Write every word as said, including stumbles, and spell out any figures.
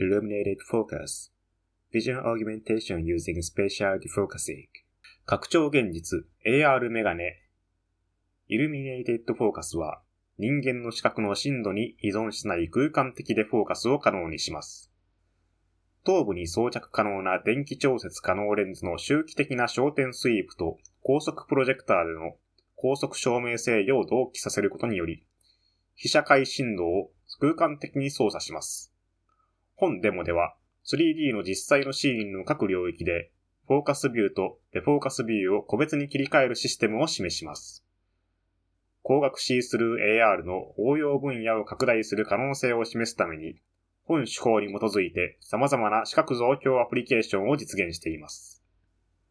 Illuminated Focus Vision Augmentation using Spatial Defocusing 拡張現実 エーアール メガネ Illuminated Focus は人間の視覚の深度に依存しない空間的デフォーカスを可能にします。頭部に装着可能な電気調節可能レンズの周期的な焦点スイープと高速プロジェクターでの高速照明制御を同期させることにより、被写界深度を空間的に操作します。本デモでは スリーディー の実際のシーンの各領域でフォーカスビューとデフォーカスビューを個別に切り替えるシステムを示します。光学シースルー エーアール の応用分野を拡大する可能性を示すために、本手法に基づいて様々な視覚増強アプリケーションを実現しています。